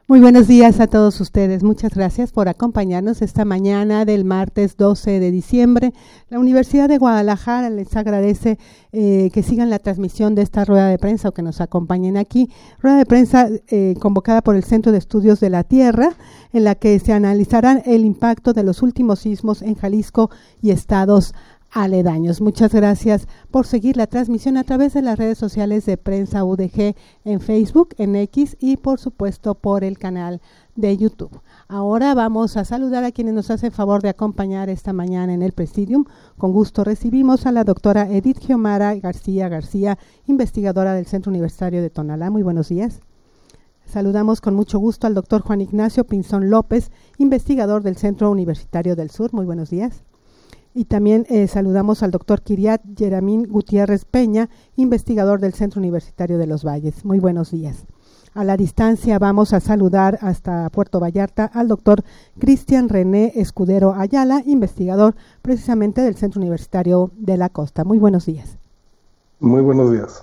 Muy buenos días a todos ustedes. Muchas gracias por acompañarnos esta mañana del martes 12 de diciembre. La Universidad de Guadalajara les agradece que sigan la transmisión de esta rueda de prensa o que nos acompañen aquí. Rueda de prensa convocada por el Centro de Estudios de la Tierra, en la que se analizarán el impacto de los últimos sismos en Jalisco y estados aledaños. Muchas gracias por seguir la transmisión a través de las redes sociales de Prensa UDG en Facebook, en X y por supuesto por el canal de YouTube. Ahora vamos a saludar a quienes nos hacen favor de acompañar esta mañana en el Presidium. Con gusto recibimos a la doctora Edith Xiomara García, investigadora del Centro Universitario de Tonalá. Muy buenos días. Saludamos con mucho gusto al doctor Juan Ignacio Pinzón López, investigador del Centro Universitario del Sur. Muy buenos días. Y también saludamos al doctor Kiriat Yeramín Gutiérrez Peña, investigador del Centro Universitario de los Valles. Muy buenos días. A la distancia vamos a saludar hasta Puerto Vallarta al doctor Cristian René Escudero Ayala, investigador precisamente del Centro Universitario de la Costa. Muy buenos días. Muy buenos días.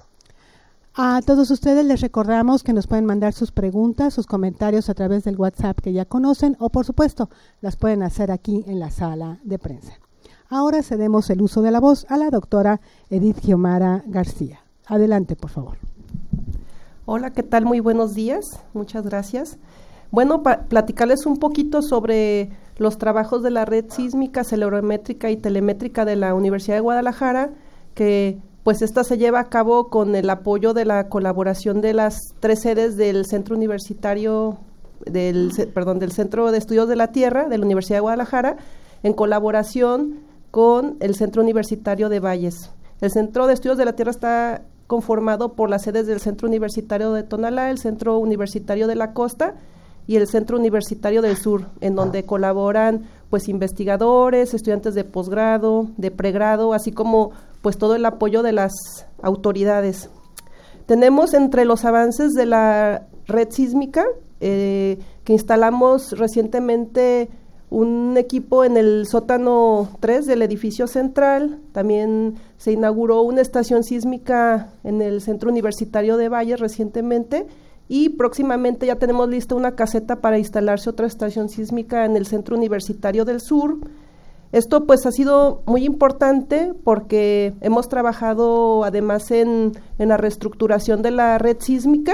A todos ustedes les recordamos que nos pueden mandar sus preguntas, sus comentarios a través del WhatsApp que ya conocen o, por supuesto, las pueden hacer aquí en la sala de prensa. Ahora cedemos el uso de la voz a la doctora Edith Xiomara García. Adelante, por favor. Hola, ¿qué tal? Muy buenos días. Muchas gracias. Bueno, platicarles un poquito sobre los trabajos de la red sísmica, celorométrica y telemétrica de la Universidad de Guadalajara, que pues esta se lleva a cabo con el apoyo de la colaboración de las 3 sedes del Centro Universitario, del Centro de Estudios de la Tierra de la Universidad de Guadalajara, en colaboración con el Centro Universitario de Valles. El Centro de Estudios de la Tierra está conformado por las sedes del Centro Universitario de Tonalá, el Centro Universitario de la Costa y el Centro Universitario del Sur, en donde colaboran pues investigadores, estudiantes de posgrado, de pregrado, así como pues todo el apoyo de las autoridades. Tenemos entre los avances de la red sísmica que instalamos recientemente un equipo en el sótano 3 del edificio central. También se inauguró una estación sísmica en el Centro Universitario de Valles recientemente y próximamente ya tenemos lista una caseta para instalarse otra estación sísmica en el Centro Universitario del Sur. Esto pues ha sido muy importante porque hemos trabajado además en la reestructuración de la red sísmica.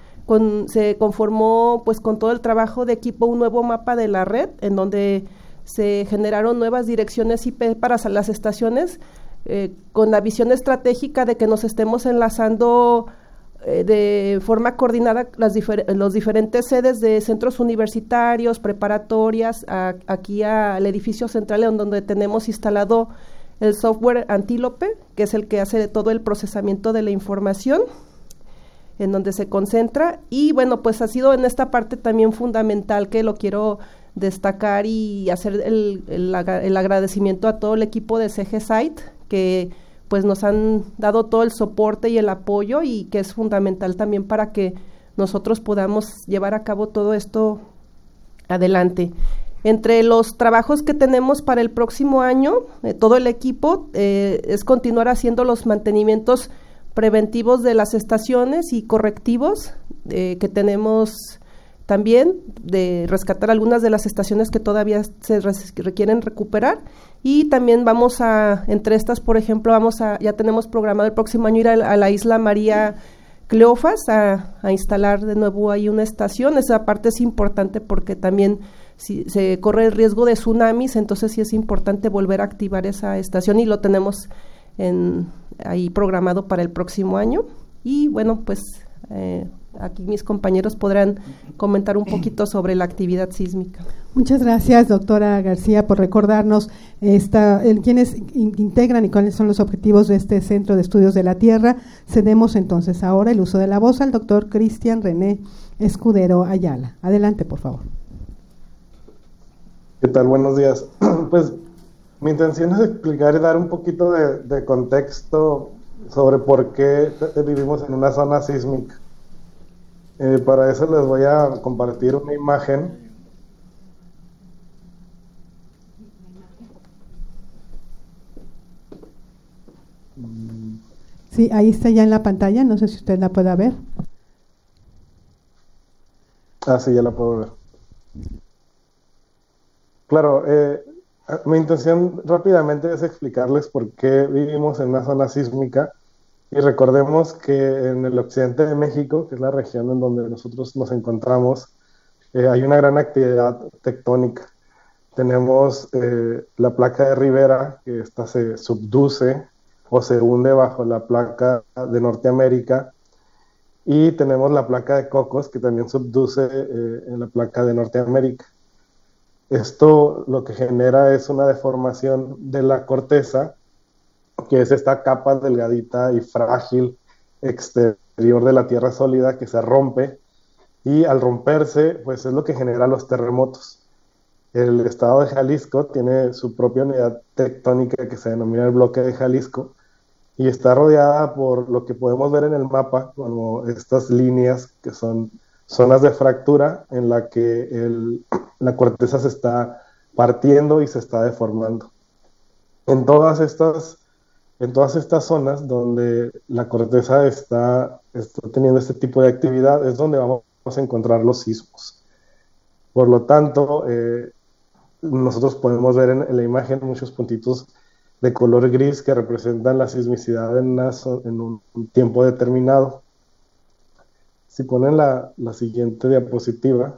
Se conformó pues con todo el trabajo de equipo un nuevo mapa de la red en donde se generaron nuevas direcciones IP para las estaciones con la visión estratégica de que nos estemos enlazando de forma coordinada los diferentes sedes de centros universitarios, preparatorias, aquí al edificio central en donde tenemos instalado el software Antílope, que es el que hace todo el procesamiento de la información, en donde se concentra. Y bueno, pues ha sido en esta parte también fundamental que lo quiero destacar y hacer el agradecimiento a todo el equipo de CG Site, que pues nos han dado todo el soporte y el apoyo y que es fundamental también para que nosotros podamos llevar a cabo todo esto adelante. Entre los trabajos que tenemos para el próximo año, todo el equipo es continuar haciendo los mantenimientos preventivos de las estaciones y correctivos que tenemos también, de rescatar algunas de las estaciones que todavía se requieren recuperar, y también vamos a, entre estas, por ejemplo, ya tenemos programado el próximo año ir a la isla María Cleofas a instalar de nuevo ahí una estación. Esa parte es importante porque también si se corre el riesgo de tsunamis, entonces sí es importante volver a activar esa estación y lo tenemos ahí programado para el próximo año. Y bueno, pues aquí mis compañeros podrán comentar un poquito sobre la actividad sísmica. Muchas gracias, doctora García, por recordarnos quiénes integran y cuáles son los objetivos de este Centro de Estudios de la Tierra. Cedemos entonces ahora el uso de la voz al doctor Cristian René Escudero Ayala. Adelante, por favor. ¿Qué tal? Buenos días. Pues mi intención es explicar y dar un poquito de contexto sobre por qué vivimos en una zona sísmica. Para eso les voy a compartir una imagen. Sí, ahí está ya en la pantalla, no sé si usted la pueda ver. Sí, ya la puedo ver. Claro, mi intención rápidamente es explicarles por qué vivimos en una zona sísmica. Y recordemos que en el occidente de México, que es la región en donde nosotros nos encontramos, hay una gran actividad tectónica. Tenemos la placa de Rivera, que esta se subduce o se hunde bajo la placa de Norteamérica, y tenemos la placa de Cocos, que también subduce en la placa de Norteamérica. Esto lo que genera es una deformación de la corteza, que es esta capa delgadita y frágil exterior de la tierra sólida que se rompe, y al romperse, pues es lo que genera los terremotos. El estado de Jalisco tiene su propia unidad tectónica que se denomina el bloque de Jalisco, y está rodeada por lo que podemos ver en el mapa como estas líneas que son zonas de fractura en la que la corteza se está partiendo y se está deformando. En todas estas zonas donde la corteza está teniendo este tipo de actividad es donde vamos a encontrar los sismos. Por lo tanto, nosotros podemos ver en la imagen muchos puntitos de color gris que representan la sismicidad en un tiempo determinado. Si ponen la siguiente diapositiva,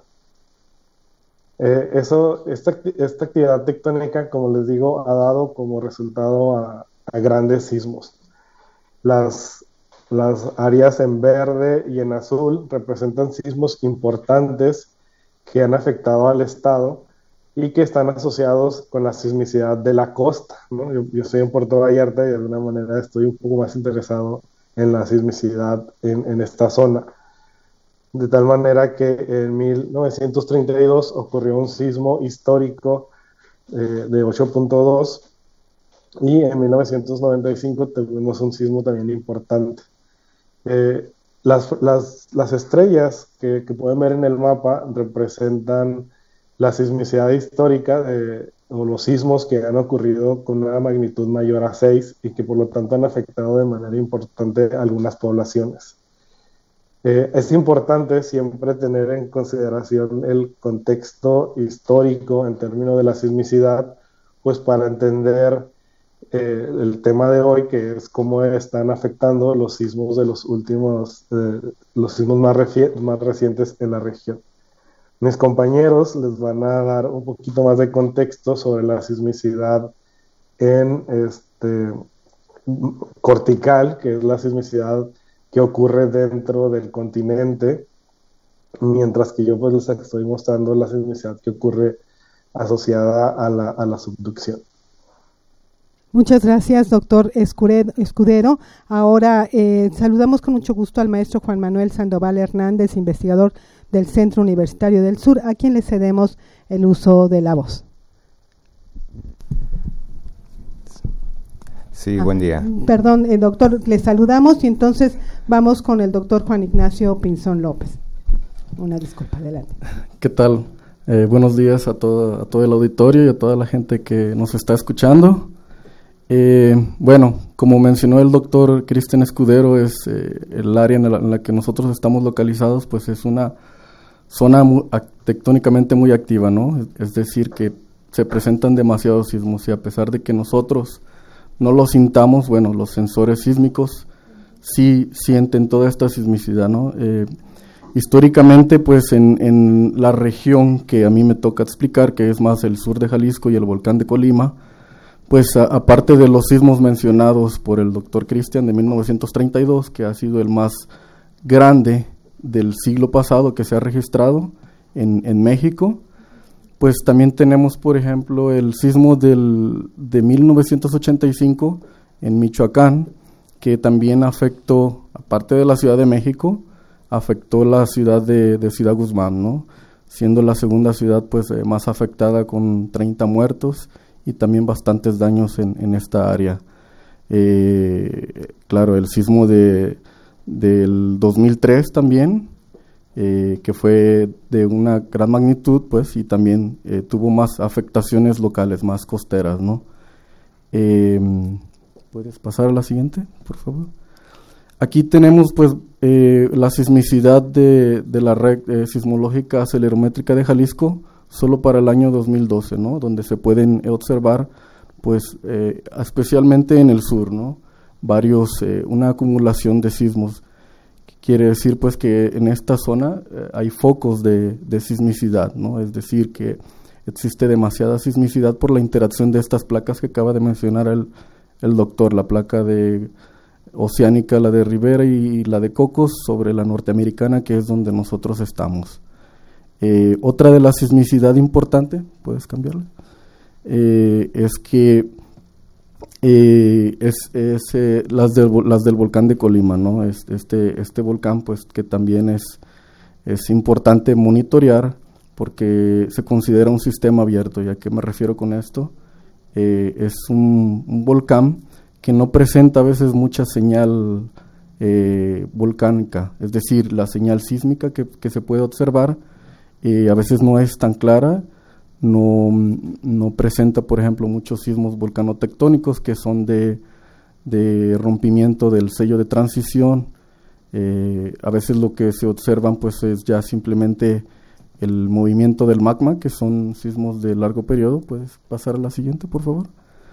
esta actividad tectónica, como les digo, ha dado como resultado a grandes sismos. Las áreas en verde y en azul representan sismos importantes que han afectado al estado y que están asociados con la sismicidad de la costa, ¿no? Yo estoy en Puerto Vallarta y de alguna manera estoy un poco más interesado en la sismicidad en esta zona. De tal manera que en 1932 ocurrió un sismo histórico de 8.2, y en 1995 tuvimos un sismo también importante. Las estrellas que pueden ver en el mapa representan la sismicidad histórica o los sismos que han ocurrido con una magnitud mayor a 6 y que por lo tanto han afectado de manera importante a algunas poblaciones. Es importante siempre tener en consideración el contexto histórico en términos de la sismicidad, pues para entender el tema de hoy, que es cómo están afectando los sismos de los sismos más recientes en la región. Mis compañeros les van a dar un poquito más de contexto sobre la sismicidad en cortical, que es la sismicidad que ocurre dentro del continente, mientras que yo pues les estoy mostrando la sismicidad que ocurre asociada a la subducción. Muchas gracias, doctor Escudero. Ahora saludamos con mucho gusto al maestro Juan Manuel Sandoval Hernández, investigador del Centro Universitario del Sur, a quien le cedemos el uso de la voz. Sí, buen día. Perdón, doctor, le saludamos y entonces vamos con el doctor Juan Ignacio Pinzón López. Una disculpa, adelante. ¿Qué tal? Buenos días a todo el auditorio y a toda la gente que nos está escuchando. Bueno, como mencionó el doctor Cristian Escudero, es el área en la que nosotros estamos localizados, pues es una zona tectónicamente muy activa, ¿no? Es decir, que se presentan demasiados sismos y a pesar de que nosotros no lo sintamos, bueno, los sensores sísmicos sí sienten toda esta sismicidad, ¿no? Históricamente, pues en la región que a mí me toca explicar, que es más el sur de Jalisco y el volcán de Colima, pues aparte de los sismos mencionados por el doctor Cristian de 1932, que ha sido el más grande del siglo pasado que se ha registrado en México, pues también tenemos, por ejemplo, el sismo de 1985 en Michoacán, que también afectó, aparte de la Ciudad de México, afectó la ciudad de Ciudad Guzmán, ¿no? Siendo la segunda ciudad pues más afectada con 30 muertos y también bastantes daños en esta área. Claro, el sismo del 2003 también, que fue de una gran magnitud, pues, y también tuvo más afectaciones locales, más costeras, ¿no? ¿Puedes pasar a la siguiente, por favor? Aquí tenemos pues la sismicidad de la red sismológica acelerométrica de Jalisco solo para el año 2012, ¿no? Donde se pueden observar pues especialmente en el sur, ¿no? Una acumulación de sismos. Quiere decir pues que en esta zona hay focos de sismicidad, ¿no? Es decir, que existe demasiada sismicidad por la interacción de estas placas que acaba de mencionar el doctor, la placa de oceánica, la de Rivera y la de Cocos sobre la norteamericana, que es donde nosotros estamos. Otra de la sismicidad importante, ¿puedes cambiarla? Es que las del volcán de Colima, ¿no? Este volcán, pues, que también es importante monitorear porque se considera un sistema abierto. ¿Y a qué me refiero con esto? Es un volcán que no presenta a veces mucha señal volcánica, es decir, la señal sísmica que se puede observar a veces no es tan clara. No presenta, por ejemplo, muchos sismos volcanotectónicos que son de rompimiento del sello de transición. A veces lo que se observan pues es ya simplemente el movimiento del magma, que son sismos de largo periodo. ¿Puedes pasar a la siguiente, por favor?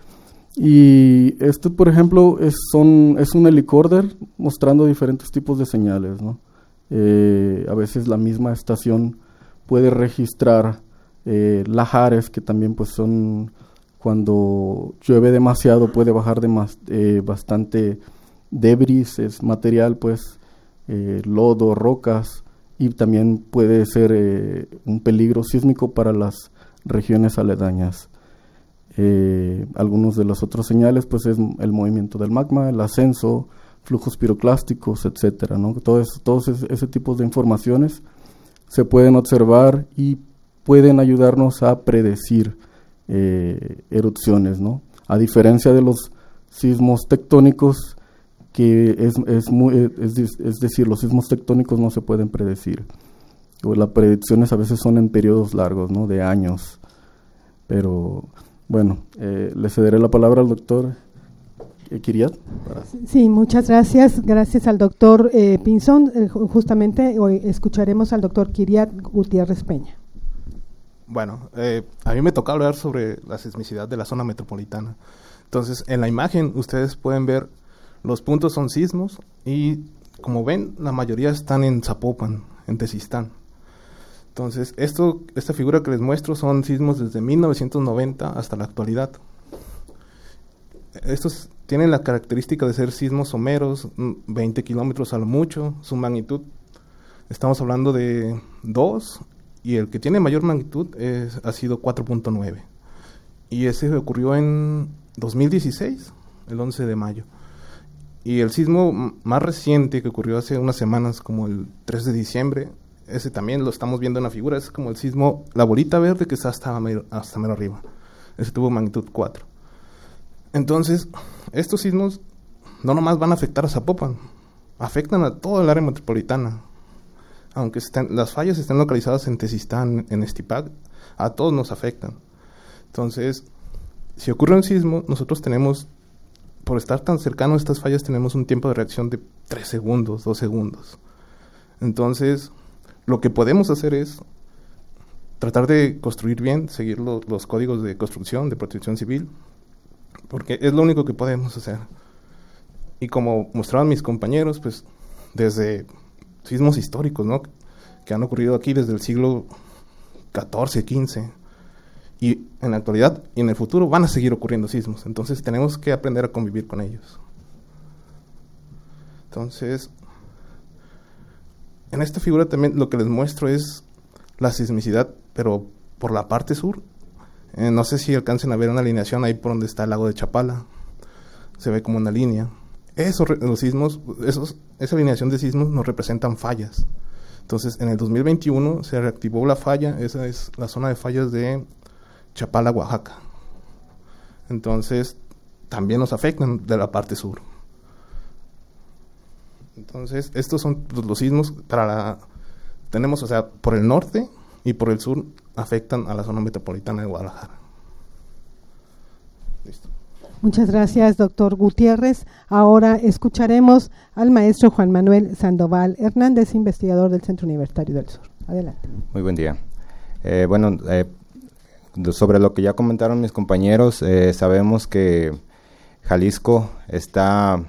Y esto, por ejemplo, es un helicorder mostrando diferentes tipos de señales, ¿no? A veces la misma estación puede registrar lahares, que también pues son cuando llueve demasiado, puede bajar bastante debris, es material pues lodo, rocas, y también puede ser un peligro sísmico para las regiones aledañas. Algunos de los otros señales pues es el movimiento del magma, el ascenso, flujos piroclásticos, etcétera, ¿no? Todos ese tipo de informaciones se pueden observar y pueden ayudarnos a predecir erupciones, ¿no? A diferencia de los sismos tectónicos, que es decir, los sismos tectónicos no se pueden predecir. O las predicciones a veces son en periodos largos, ¿no? De años. Pero bueno, le cederé la palabra al doctor Kiriat. Sí, muchas gracias. Gracias al doctor Pinzón. Justamente hoy escucharemos al doctor Kiriat Gutiérrez Peña. Bueno, a mí me toca hablar sobre la sismicidad de la zona metropolitana. Entonces, en la imagen ustedes pueden ver los puntos son sismos y, como ven, la mayoría están en Zapopan, en Tezistán. Entonces, esta figura que les muestro son sismos desde 1990 hasta la actualidad. Estos tienen la característica de ser sismos someros, 20 kilómetros a lo mucho, su magnitud, estamos hablando de 2, y el que tiene mayor magnitud ha sido 4.9. Y ese ocurrió en 2016, el 11 de mayo. Y el sismo más reciente que ocurrió hace unas semanas, como el 3 de diciembre, ese también lo estamos viendo en la figura, es como el sismo, la bolita verde que está hasta mero arriba. Ese tuvo magnitud 4. Entonces, estos sismos no nomás van a afectar a Zapopan, afectan a todo el área metropolitana. Aunque las fallas estén localizadas en Tezistán, en Estipac, a todos nos afectan. Entonces, si ocurre un sismo, nosotros tenemos, por estar tan cercano a estas fallas, tenemos un tiempo de reacción de 3 segundos, 2 segundos. Entonces, lo que podemos hacer es tratar de construir bien, seguir los códigos de construcción, de protección civil, porque es lo único que podemos hacer. Y como mostraban mis compañeros, pues desde sismos históricos, ¿no?, que han ocurrido aquí desde el siglo XIV, XV, y en la actualidad y en el futuro van a seguir ocurriendo sismos. Entonces tenemos que aprender a convivir con ellos. Entonces, en esta figura también lo que les muestro es la sismicidad, pero por la parte sur. No sé si alcancen a ver una alineación ahí por donde está el lago de Chapala. Se ve como una línea. Los sismos, esa alineación de sismos nos representan fallas. Entonces, en el 2021 se reactivó la falla. Esa es la zona de fallas de Chapala, Oaxaca. Entonces, también nos afectan de la parte sur. Entonces, estos son los sismos tenemos, o sea, por el norte y por el sur afectan a la zona metropolitana de Guadalajara. Listo. Muchas gracias, doctor Gutiérrez. Ahora escucharemos al maestro Juan Manuel Sandoval Hernández, investigador del Centro Universitario del Sur. Adelante. Muy buen día. Sobre lo que ya comentaron mis compañeros, sabemos que Jalisco está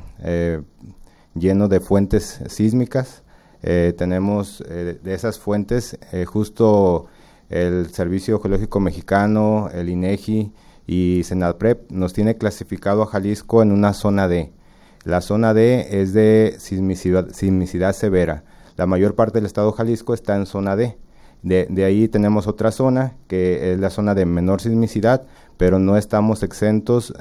lleno de fuentes sísmicas. Tenemos de esas fuentes justo el Servicio Geológico Mexicano, el INEGI y Senadprep nos tiene clasificado a Jalisco en una zona D. La zona D es de sismicidad severa. La mayor parte del estado de Jalisco está en zona D. De ahí tenemos otra zona que es la zona de menor sismicidad, pero no estamos exentos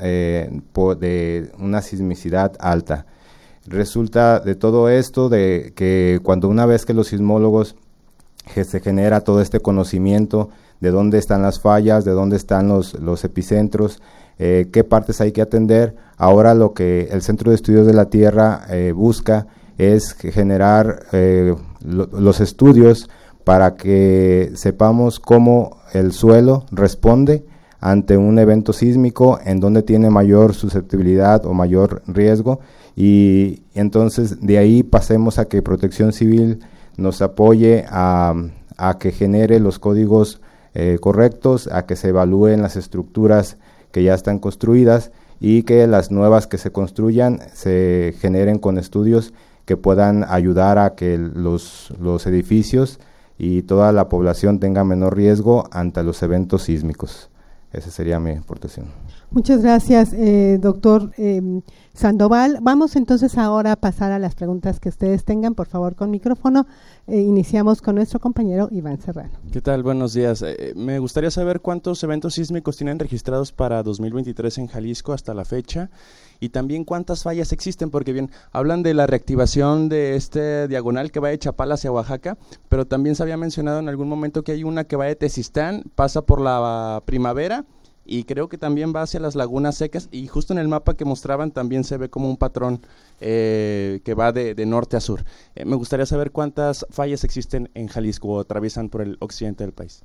de una sismicidad alta. Resulta de todo esto de que cuando una vez que los sismólogos se genera todo este conocimiento de dónde están las fallas, de dónde están los epicentros, qué partes hay que atender, ahora lo que el Centro de Estudios de la Tierra busca es generar los estudios para que sepamos cómo el suelo responde ante un evento sísmico, en donde tiene mayor susceptibilidad o mayor riesgo, y entonces de ahí pasemos a que Protección Civil nos apoye a que genere los códigos correctos, a que se evalúen las estructuras que ya están construidas y que las nuevas que se construyan se generen con estudios que puedan ayudar a que los edificios y toda la población tenga menor riesgo ante los eventos sísmicos. Esa sería mi aportación. Muchas gracias, doctor Sandoval. Vamos entonces ahora a pasar a las preguntas que ustedes tengan, por favor, con micrófono. Iniciamos con nuestro compañero Iván Serrano. ¿Qué tal? Buenos días. Me gustaría saber cuántos eventos sísmicos tienen registrados para 2023 en Jalisco hasta la fecha, y también cuántas fallas existen, porque bien, hablan de la reactivación de este diagonal que va de Chapala hacia Oaxaca, pero también se había mencionado en algún momento que hay una que va de Tezistán, pasa por la Primavera, y creo que también va hacia las lagunas secas, y justo en el mapa que mostraban también se ve como un patrón que va de norte a sur. Me gustaría saber cuántas fallas existen en Jalisco o atraviesan por el occidente del país.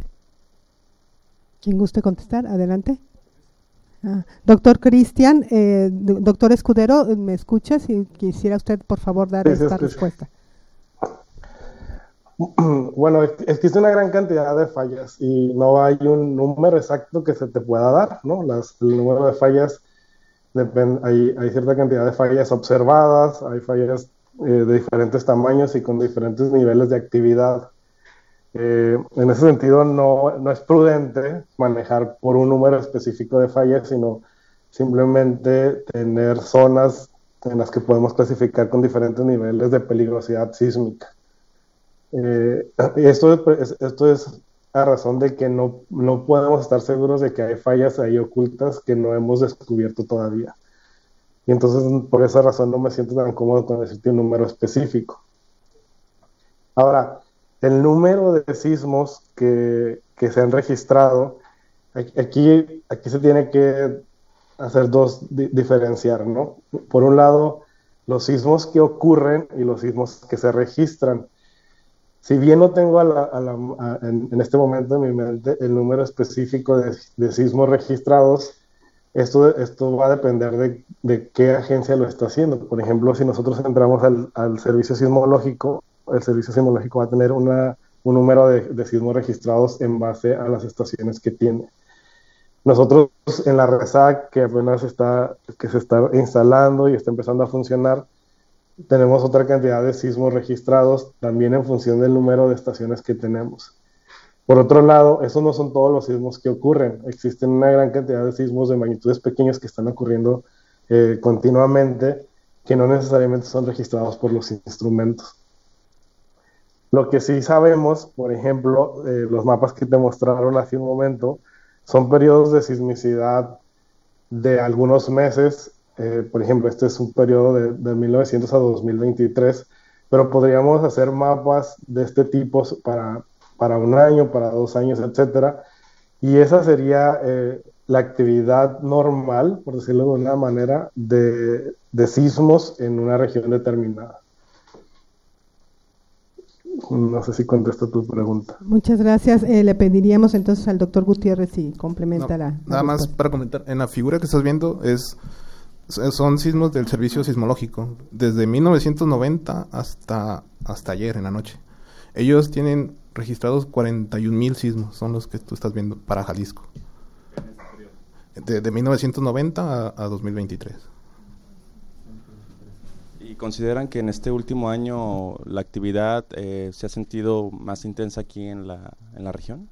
¿Quién guste contestar? Adelante. Doctor Cristian, doctor Escudero, ¿me escucha? Si quisiera usted, por favor, dar esta respuesta. Bueno, existe una gran cantidad de fallas y no hay un número exacto que se te pueda dar, ¿no? El número de fallas, hay cierta cantidad de fallas observadas, hay fallas de diferentes tamaños y con diferentes niveles de actividad. En ese sentido, no es prudente manejar por un número específico de fallas, sino simplemente tener zonas en las que podemos clasificar con diferentes niveles de peligrosidad sísmica. Esto es a razón de que no podemos estar seguros de que hay fallas ahí ocultas que no hemos descubierto todavía. Y entonces, por esa razón, no me siento tan cómodo con decirte un número específico. Ahora, el número de sismos que se han registrado, aquí se tiene que hacer diferenciar, ¿no? Por un lado, los sismos que ocurren y los sismos que se registran. Si bien no tengo en este momento en mi mente el número específico de sismos registrados, esto va a depender de qué agencia lo está haciendo. Por ejemplo, si nosotros entramos al servicio sismológico, el servicio sismológico va a tener un número de sismos registrados en base a las estaciones que tiene. Nosotros en la RESAC, que apenas se está instalando y está empezando a funcionar, tenemos otra cantidad de sismos registrados también en función del número de estaciones que tenemos. Por otro lado, esos no son todos los sismos que ocurren. Existen una gran cantidad de sismos de magnitudes pequeñas que están ocurriendo continuamente, que no necesariamente son registrados por los instrumentos. Lo que sí sabemos, por ejemplo, los mapas que te mostraron hace un momento, son periodos de sismicidad de algunos meses. Por ejemplo, este es un periodo de 1900 a 2023, pero podríamos hacer mapas de este tipo para un año, para 2 años, etcétera, y esa sería la actividad normal, por decirlo de una manera, de sismos en una región determinada. No sé si contesto tu pregunta. Muchas gracias. Le pediríamos entonces al doctor Gutiérrez si complementará. Nada más para comentar. En la figura que estás viendo son sismos del servicio sismológico, desde 1990 hasta ayer en la noche. Ellos tienen registrados 41,000 sismos, son los que tú estás viendo para Jalisco. De 1990 a 2023. ¿Y consideran que en este último año la actividad se ha sentido más intensa aquí en la región?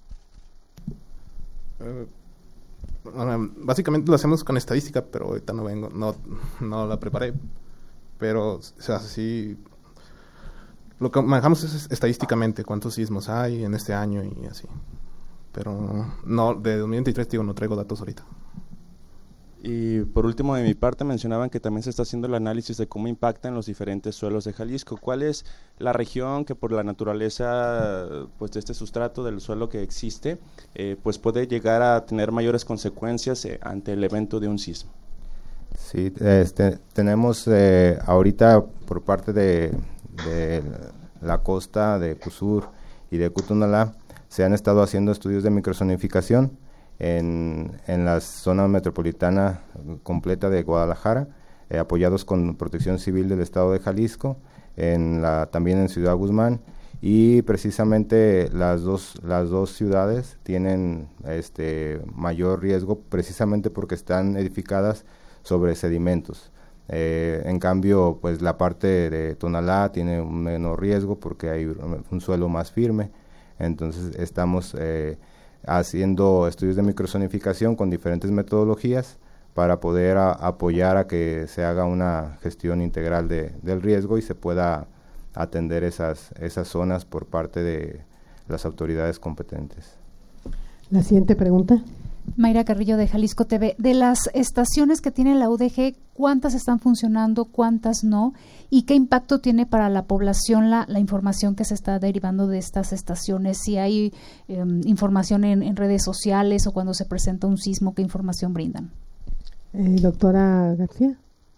Básicamente lo hacemos con estadística, pero ahorita no la preparé. Pero, o sea, sí, lo que manejamos es estadísticamente cuántos sismos hay en este año y así. Pero no, de 2023 digo, no traigo datos ahorita. Y por último, de mi parte, mencionaban que también se está haciendo el análisis de cómo impactan los diferentes suelos de Jalisco. ¿Cuál es la región que por la naturaleza pues de este sustrato del suelo que existe, pues puede llegar a tener mayores consecuencias ante el evento de un sismo? Sí, tenemos ahorita por parte de la costa de Cusur y de Cutonalá, se han estado haciendo estudios de microzonificación en la zona metropolitana completa de Guadalajara, apoyados con Protección Civil del Estado de Jalisco, también en Ciudad Guzmán, y precisamente las dos ciudades tienen mayor riesgo precisamente porque están edificadas sobre sedimentos. En cambio, pues la parte de Tonalá tiene un menor riesgo porque hay un suelo más firme. Entonces estamos haciendo estudios de microzonificación con diferentes metodologías para poder apoyar a que se haga una gestión integral del riesgo y se pueda atender esas zonas por parte de las autoridades competentes. La siguiente pregunta. Mayra Carrillo de Jalisco TV. De las estaciones que tiene la UDG, ¿cuántas están funcionando, cuántas no? ¿Y qué impacto tiene para la población la información que se está derivando de estas estaciones? Si hay información en redes sociales o cuando se presenta un sismo, ¿qué información brindan? Doctora García.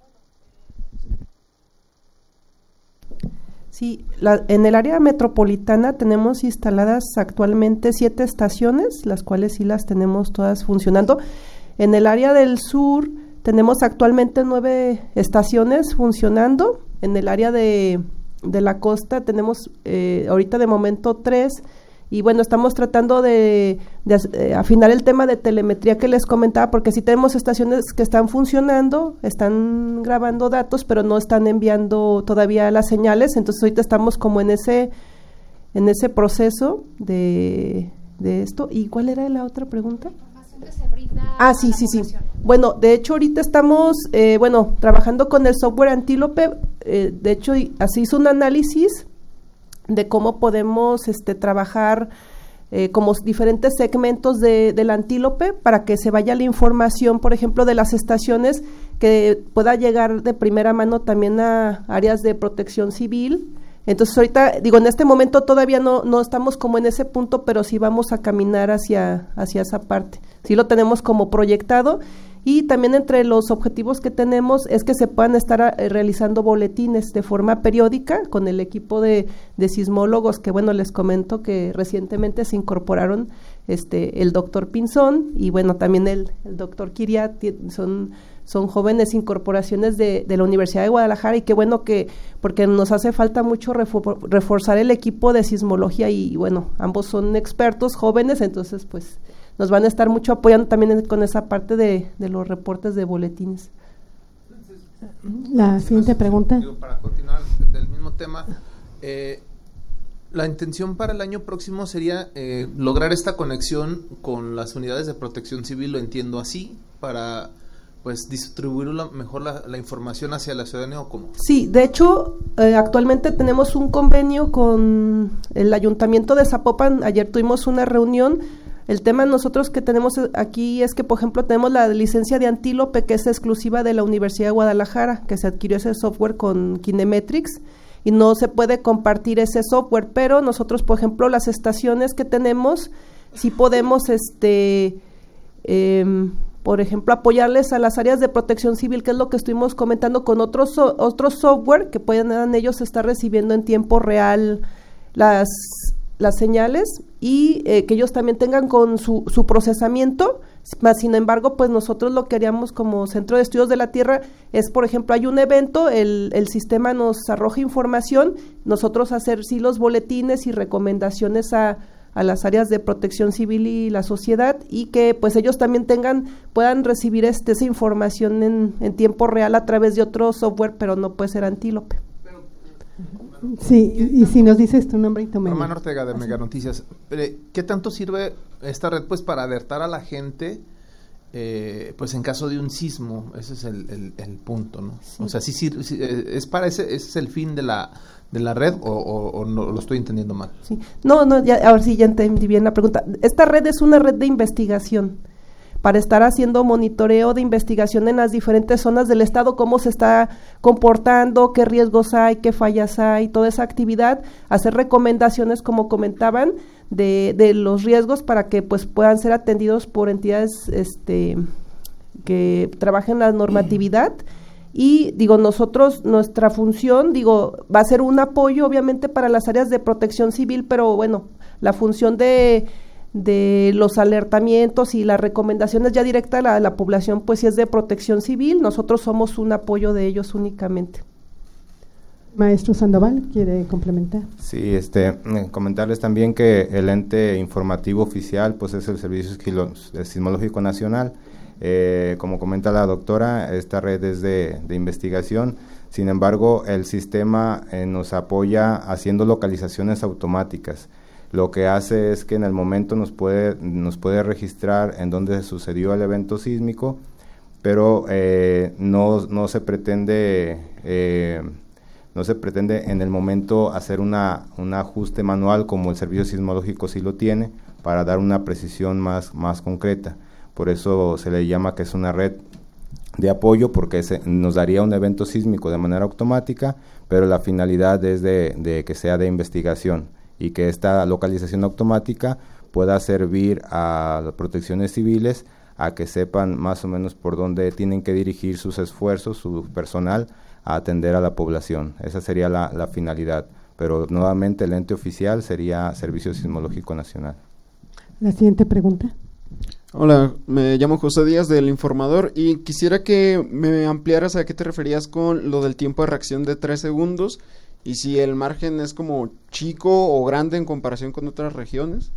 Sí, en el área metropolitana tenemos instaladas actualmente 7 estaciones, las cuales sí las tenemos todas funcionando. En el área del sur tenemos actualmente 9 estaciones funcionando. En el área de la costa tenemos ahorita de momento 3. Y bueno, estamos tratando de afinar el tema de telemetría que les comentaba, porque sí tenemos estaciones que están funcionando, están grabando datos, pero no están enviando todavía las señales. Entonces ahorita estamos como en ese proceso de esto. ¿Y cuál era la otra pregunta? Que se brinda sí. Bueno, de hecho ahorita estamos trabajando con el software Antílope. De hecho, así hizo un análisis de cómo podemos trabajar como diferentes segmentos del Antílope para que se vaya la información, por ejemplo, de las estaciones, que pueda llegar de primera mano también a áreas de protección civil. Entonces ahorita, en este momento todavía no estamos como en ese punto, pero sí vamos a caminar hacia esa parte. Sí lo tenemos como proyectado. Y también entre los objetivos que tenemos es que se puedan estar realizando boletines de forma periódica con el equipo de sismólogos que, les comento que recientemente se incorporaron el doctor Pinzón y, también el doctor Kiria. Son jóvenes incorporaciones de la Universidad de Guadalajara y qué bueno porque nos hace falta mucho reforzar el equipo de sismología y, ambos son expertos jóvenes, entonces, pues, nos van a estar mucho apoyando también con esa parte de los reportes de boletines. La siguiente pregunta. Para continuar del mismo tema, la intención para el año próximo sería lograr esta conexión con las unidades de protección civil, lo entiendo así, para pues distribuir mejor la información hacia la ciudadanía o cómo. Sí, de hecho, actualmente tenemos un convenio con el Ayuntamiento de Zapopan. Ayer tuvimos una reunión. El tema nosotros que tenemos aquí es que, por ejemplo, tenemos la licencia de Antílope, que es exclusiva de la Universidad de Guadalajara, que se adquirió ese software con Kinemetrics, y no se puede compartir ese software, pero nosotros, por ejemplo, las estaciones que tenemos, sí podemos, por ejemplo, apoyarles a las áreas de protección civil, que es lo que estuvimos comentando con otros software, que puedan ellos estar recibiendo en tiempo real las señales y que ellos también tengan con su procesamiento. Más sin embargo, pues nosotros lo que haríamos como Centro de Estudios de la Tierra es, por ejemplo, hay un evento, el sistema nos arroja información, nosotros hacer sí los boletines y recomendaciones a las áreas de protección civil y la sociedad, y que pues ellos también puedan recibir esa información en tiempo real a través de otro software, pero no puede ser Antílope. Sí, y si nos dices tu nombre y tu medio. Román Ortega de Mega Noticias. ¿Qué tanto sirve esta red pues para alertar a la gente pues en caso de un sismo? Ese es el punto, ¿no? Sí. O sea, sí, es para ese es el fin de la red o no lo estoy entendiendo mal. Sí. No, ahora sí ya entendí bien la pregunta. Esta red es una red de investigación para estar haciendo monitoreo de investigación en las diferentes zonas del estado, cómo se está comportando, qué riesgos hay, qué fallas hay, toda esa actividad, hacer recomendaciones, como comentaban, de los riesgos para que pues puedan ser atendidos por entidades que trabajen la normatividad. Y nosotros, nuestra función, va a ser un apoyo obviamente para las áreas de protección civil, pero bueno, la función de los alertamientos y las recomendaciones ya directas a la población, pues sí es de protección civil, nosotros somos un apoyo de ellos únicamente. Maestro Sandoval, ¿quiere complementar? Sí, comentarles también que el ente informativo oficial pues es el Servicio Sismológico Nacional. Como comenta la doctora, esta red es de investigación, sin embargo el sistema nos apoya haciendo localizaciones automáticas. Lo que hace es que en el momento nos puede registrar en dónde sucedió el evento sísmico, pero no se pretende en el momento hacer un ajuste manual como el Servicio Sismológico sí lo tiene, para dar una precisión más concreta. Por eso se le llama que es una red de apoyo, porque nos daría un evento sísmico de manera automática, pero la finalidad es de que sea de investigación, y que esta localización automática pueda servir a las protecciones civiles a que sepan más o menos por dónde tienen que dirigir sus esfuerzos, su personal, a atender a la población. Esa sería la finalidad, pero nuevamente el ente oficial sería Servicio Sismológico Nacional. La siguiente pregunta. Hola, me llamo José Díaz del Informador y quisiera que me ampliaras a qué te referías con lo del tiempo de reacción de 3 segundos y si el margen es como chico o grande en comparación con otras regiones.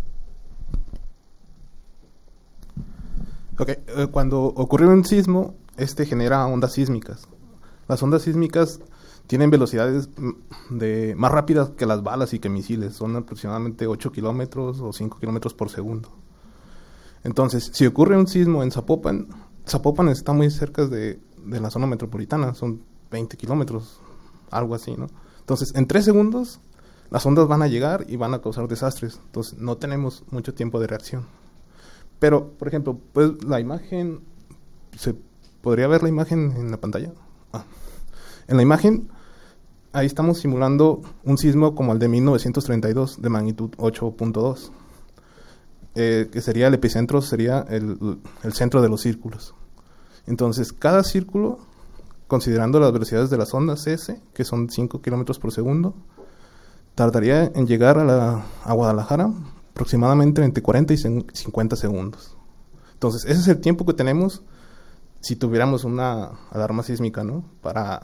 Okay. Cuando ocurre un sismo, genera ondas sísmicas. Las ondas sísmicas tienen velocidades más rápidas que las balas y que misiles, son aproximadamente 8 kilómetros o 5 kilómetros por segundo. Entonces, si ocurre un sismo en Zapopan está muy cerca de la zona metropolitana, son 20 kilómetros, algo así, ¿no? Entonces, en 3 segundos, las ondas van a llegar y van a causar desastres. Entonces, no tenemos mucho tiempo de reacción. Pero, por ejemplo, pues la imagen, ¿se podría ver la imagen en la pantalla? En la imagen, ahí estamos simulando un sismo como el de 1932, de magnitud 8.2. Que sería el epicentro, sería el centro de los círculos. Entonces, cada círculo, considerando las velocidades de las ondas S, que son 5 kilómetros por segundo, tardaría en llegar a Guadalajara aproximadamente entre 40 y 50 segundos. Entonces, ese es el tiempo que tenemos si tuviéramos una alarma sísmica, ¿no? Para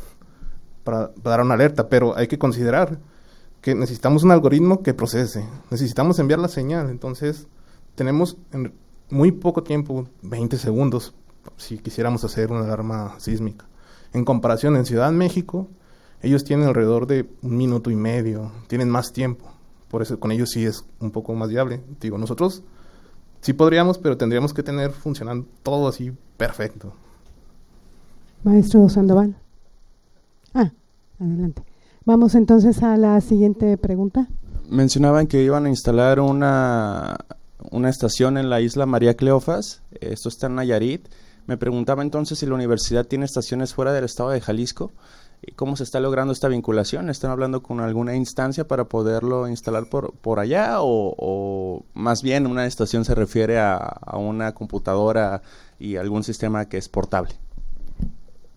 dar una alerta, pero hay que considerar que necesitamos un algoritmo que procese, necesitamos enviar la señal, entonces tenemos en muy poco tiempo, 20 segundos, si quisiéramos hacer una alarma sísmica. En comparación, en Ciudad de México, ellos tienen alrededor de 1 minuto y medio, tienen más tiempo, por eso con ellos sí es un poco más viable. Digo, nosotros sí podríamos, pero tendríamos que tener funcionando todo así perfecto. Maestro Sandoval. Adelante. Vamos entonces a la siguiente pregunta. Mencionaban que iban a instalar una estación en la isla María Cleofas, esto está en Nayarit. Me preguntaba entonces si la universidad tiene estaciones fuera del estado de Jalisco. ¿Cómo se está logrando esta vinculación? ¿Están hablando con alguna instancia para poderlo instalar por allá? ¿O más bien una estación se refiere a una computadora y algún sistema que es portable?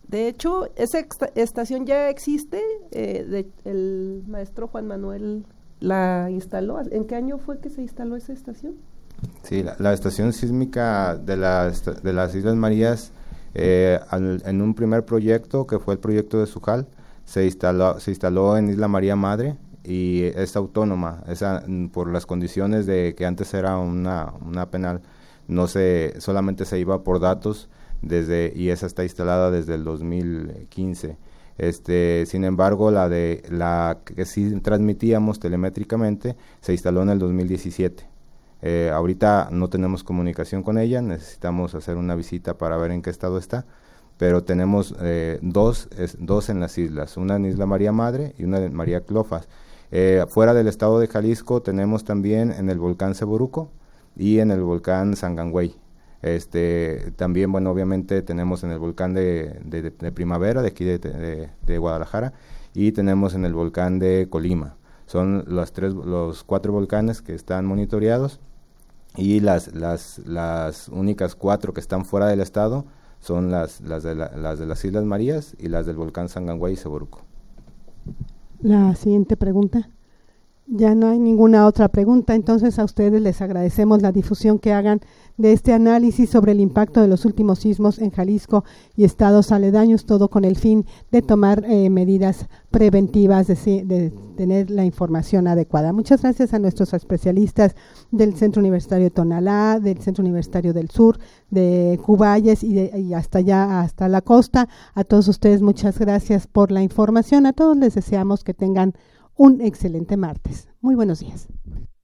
De hecho, esa estación ya existe, el maestro Juan Manuel la instaló. ¿En qué año fue que se instaló esa estación? Sí, la estación sísmica de las Islas Marías, en un primer proyecto, que fue el proyecto de Zujal, se instaló en Isla María Madre, y es autónoma, por las condiciones de que antes era una penal, solamente se iba por datos, y esa está instalada desde el 2015. Sin embargo, la que sí transmitíamos telemétricamente se instaló en el 2017. Ahorita no tenemos comunicación con ella, necesitamos hacer una visita para ver en qué estado está, pero tenemos dos en las islas, una en Isla María Madre y una en María Clofas. Fuera del estado de Jalisco tenemos también en el volcán Ceboruco y en el volcán Sangangüey. También, bueno, obviamente tenemos en el volcán de Primavera, de aquí de Guadalajara, y tenemos en el volcán de Colima. Son los 4 volcanes que están monitoreados, y las únicas 4 que están fuera del estado son las de las Islas Marías y las del volcán Sangangüey y Ceboruco. La siguiente pregunta. Ya no hay ninguna otra pregunta, entonces a ustedes les agradecemos la difusión que hagan de este análisis sobre el impacto de los últimos sismos en Jalisco y estados aledaños, todo con el fin de tomar medidas preventivas, de tener la información adecuada. Muchas gracias a nuestros especialistas del Centro Universitario de Tonalá, del Centro Universitario del Sur, de Cuballes y hasta allá, hasta la costa. A todos ustedes muchas gracias por la información. A todos les deseamos que tengan un excelente martes. Muy buenos días.